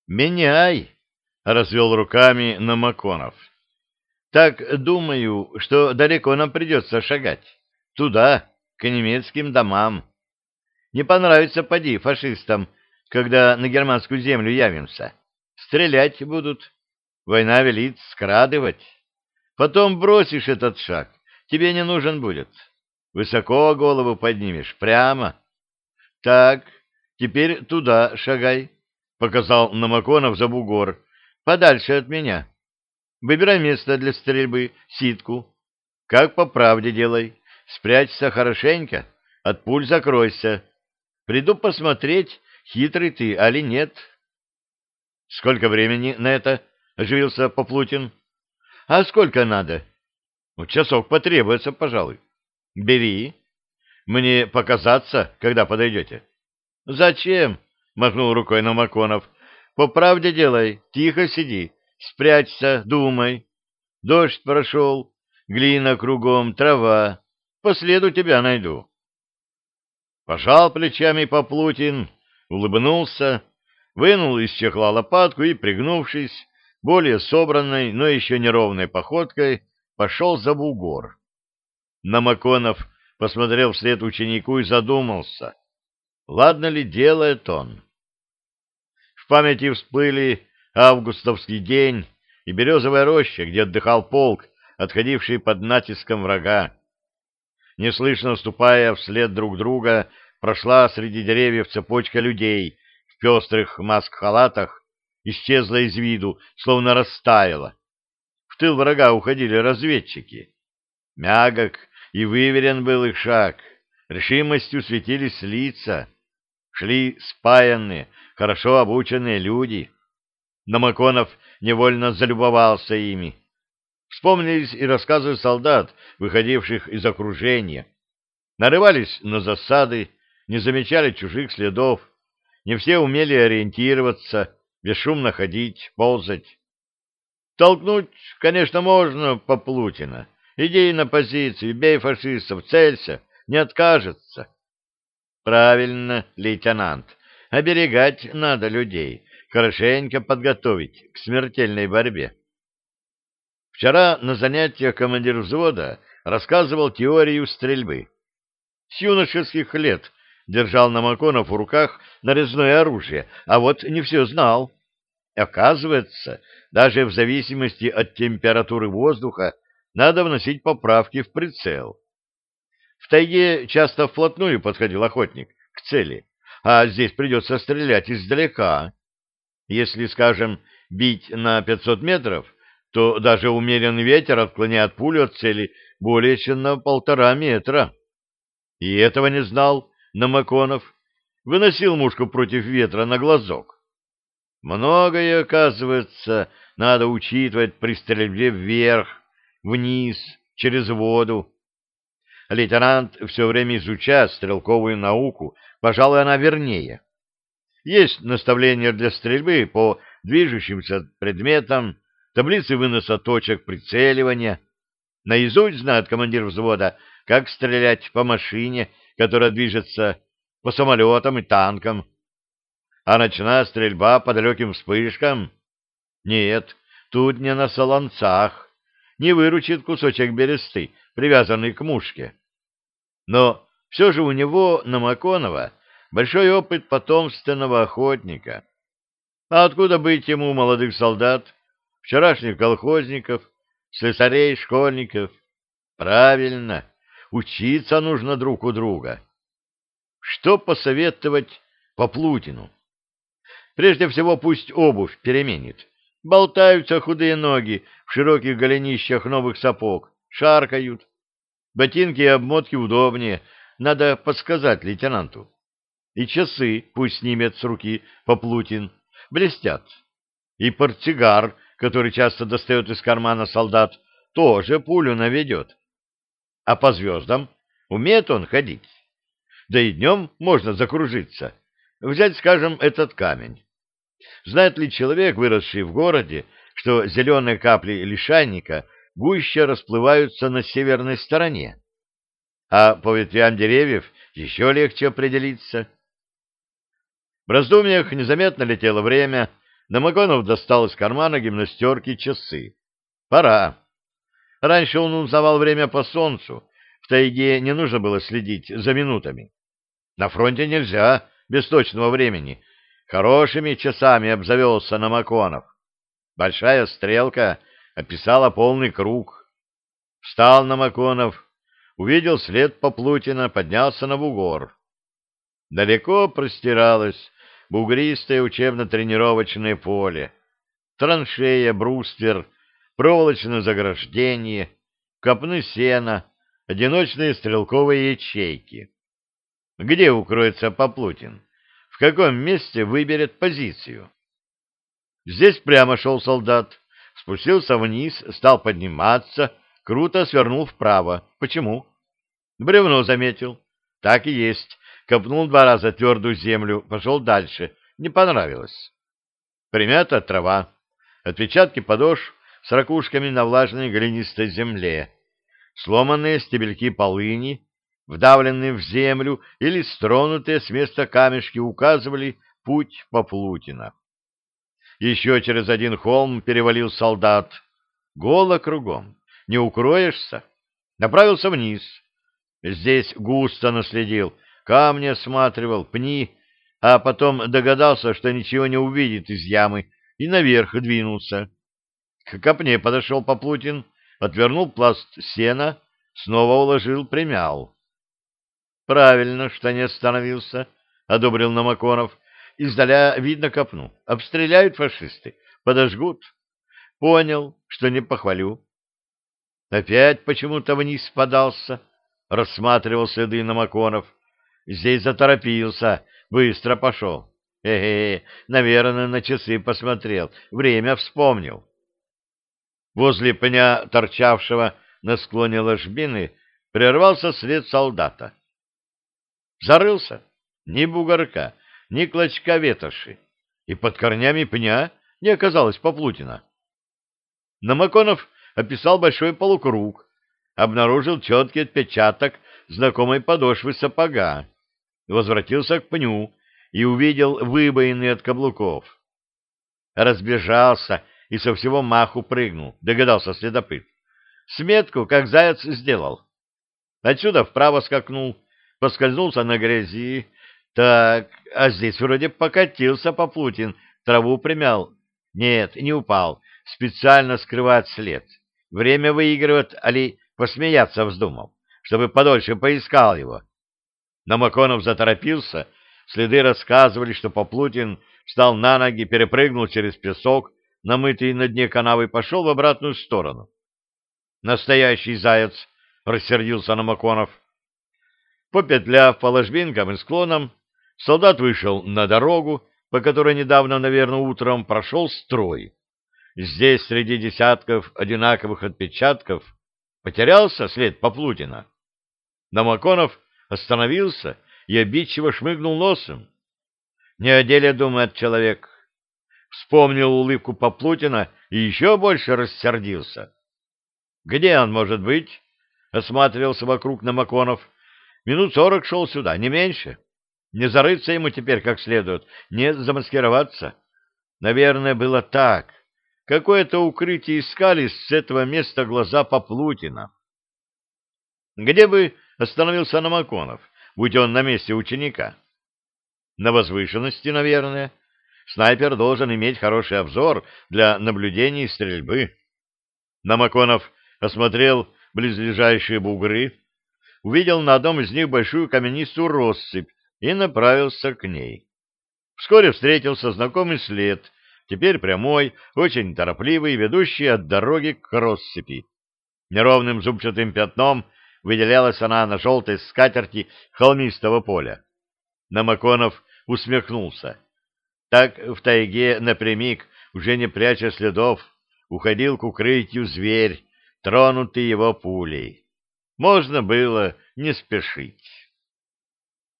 Меняй, развел руками Намаконов. Так думаю, что далеко нам придется шагать. Туда, к немецким домам. Не понравится, поди, фашистам, когда на германскую землю явимся. Стрелять будут. Война велит скрадывать. Потом бросишь этот шаг, тебе не нужен будет. Высоко голову поднимешь, прямо. Так, теперь туда шагай, — показал Намаконов за бугор, — подальше от меня. Выбирай место для стрельбы, ситку. Как по правде делай. Спрячься хорошенько, от пуль закройся. Приду посмотреть, хитрый ты, али нет. — Сколько времени на это? — оживился Поплутин. — А сколько надо? — Часок потребуется, пожалуй. — Бери. Мне показаться, когда подойдете. — Зачем? — махнул рукой Намаконов. — По правде делай, тихо сиди, спрячься, думай. Дождь прошел, глина кругом, трава. По следу тебя найду. Пожал плечами Поплутин, улыбнулся, вынул из чехла лопатку и, пригнувшись, более собранной, но еще неровной походкой, пошел за бугор. Намаконов посмотрел вслед ученику и задумался, ладно ли делает он. В памяти всплыли августовский день и березовая роща, где отдыхал полк, отходивший под натиском врага. Неслышно ступая вслед друг друга, прошла среди деревьев цепочка людей в пестрых маск-халатах, исчезла из виду, словно растаяла. В тыл врага уходили разведчики. Мягок и выверен был их шаг, решимостью светились лица. Шли спаянные, хорошо обученные люди. Намаконов невольно залюбовался ими. Вспомнились и рассказы солдат, выходивших из окружения. Нарывались на засады, не замечали чужих следов. Не все умели ориентироваться, бесшумно ходить, ползать. Толкнуть, конечно, можно Поплутина. Иди на позицию, бей фашистов, целься, не откажется. Правильно, лейтенант. Оберегать надо людей, хорошенько подготовить к смертельной борьбе. Вчера на занятиях командир взвода рассказывал теорию стрельбы. С юношеских лет держал Намаконов в руках нарезное оружие, а вот не все знал. Оказывается, даже в зависимости от температуры воздуха надо вносить поправки в прицел. В тайге часто вплотную подходил охотник к цели, а здесь придется стрелять издалека. Если, скажем, бить на 500 метров, то даже умеренный ветер отклоняет пулю от цели более чем на 1,5 метра. И этого не знал Намаконов. Выносил мушку против ветра на глазок. Многое, оказывается, надо учитывать при стрельбе вверх, вниз, через воду. Лейтенант все время изучает стрелковую науку, пожалуй, она вернее. Есть наставления для стрельбы по движущимся предметам, таблицы выноса точек прицеливания. Наизусть знает командир взвода, как стрелять по машине, которая движется, по самолетам и танкам. А ночная стрельба по далеким вспышкам? Нет, тут не на солонцах. Не выручит кусочек бересты, привязанный к мушке. Но все же у него, Намаконова, большой опыт потомственного охотника. А откуда быть ему молодых солдат, вчерашних колхозников, слесарей, школьников? Правильно, учиться нужно друг у друга. Что посоветовать Поплутину? Прежде всего, пусть обувь переменит. Болтаются худые ноги в широких голенищах новых сапог, шаркают. Ботинки и обмотки удобнее, надо подсказать лейтенанту. И часы пусть снимет с руки Поплутин, блестят. И портсигар, который часто достает из кармана солдат, тоже пулю наведет. А по звездам умеет он ходить. Да и днем можно закружиться. Взять, скажем, этот камень. Знает ли человек, выросший в городе, что зеленые капли лишайника гуще расплываются на северной стороне? А по ветвям деревьев еще легче определиться. В раздумьях незаметно летело время, Намаконов достал из кармана гимнастерки часы. Пора. Раньше он узнавал время по солнцу. В тайге не нужно было следить за минутами. На фронте нельзя без точного времени. Хорошими часами обзавелся Намаконов. Большая стрелка описала полный круг. Встал Намаконов, увидел след Поплутина, поднялся на бугор. Далеко простиралось бугристое учебно-тренировочное поле. Траншея, бруствер, проволочное заграждение, копны сена, одиночные стрелковые ячейки. Где укроется Поплутин? В каком месте выберет позицию? Здесь прямо шел солдат, спустился вниз, стал подниматься, круто свернул вправо. Почему? Бревно заметил. Так и есть. Копнул 2 раза твердую землю, пошел дальше. Не понравилось. Примята трава, отпечатки подошв с ракушками на влажной глинистой земле, сломанные стебельки полыни, вдавленные в землю или стронутые с места камешки указывали путь Поплутина. Еще через один холм перевалил солдат. Голо кругом, не укроешься. Направился вниз. Здесь густо наследил, камни осматривал, пни, а потом догадался, что ничего не увидит из ямы, и наверх двинулся. К копне подошел Поплутин, отвернул пласт сена, снова уложил, примял. Правильно, что не остановился, — одобрил Намаконов. Издаля видно копну. Обстреляют фашисты, подожгут. Понял, что не похвалю. Опять почему-то вниз подался, — рассматривал следы Намаконов. Здесь заторопился, быстро пошел. Наверное, на часы посмотрел, время вспомнил. Возле пня, торчавшего на склоне ложбины, прервался след солдата. Зарылся, ни бугорка, ни клочка ветоши, и под корнями пня не оказалось Поплутина. Намаконов описал большой полукруг, обнаружил четкий отпечаток знакомой подошвы сапога, возвратился к пню и увидел выбоины от каблуков. Разбежался и со всего маху прыгнул, догадался следопыт. Сметку, как заяц, сделал. Отсюда вправо скакнул, поскользнулся на грязи. Так, а здесь вроде покатился Поплутин, траву примял. Нет, не упал, специально скрывает след. Время выигрывает, али посмеяться вздумал, чтобы подольше поискал его. Намаконов заторопился, следы рассказывали, что Поплутин встал на ноги, перепрыгнул через песок, намытый на дне канавы, пошел в обратную сторону. Настоящий заяц, рассердился Намаконов. Попетляв по ложбинкам и склонам, солдат вышел на дорогу, по которой недавно, наверное, утром прошел строй. Здесь, среди десятков одинаковых отпечатков, потерялся след Поплутина. Намаконов остановился и обидчиво шмыгнул носом. Не о деле думает человек. Вспомнил улыбку Поплутина и еще больше рассердился. Где он может быть? Осматривался вокруг Намаконов. Минут 40 шел сюда, не меньше. Не зарыться ему теперь как следует, не замаскироваться. Наверное, было так. Какое-то укрытие искали с этого места глаза Поплутина. Где бы остановился Намаконов, будь он на месте ученика? На возвышенности, наверное. Снайпер должен иметь хороший обзор для наблюдения и стрельбы. Намаконов осмотрел близлежащие бугры, увидел на одном из них большую каменистую россыпь и направился к ней. Вскоре встретился знакомый след, теперь прямой, очень торопливый, ведущий от дороги к россыпи. Неровным зубчатым пятном выделялась она на желтой скатерти холмистого поля. Намаконов усмехнулся. Так в тайге напрямик, уже не пряча следов, уходил к укрытию зверь, тронутый его пулей. Можно было не спешить.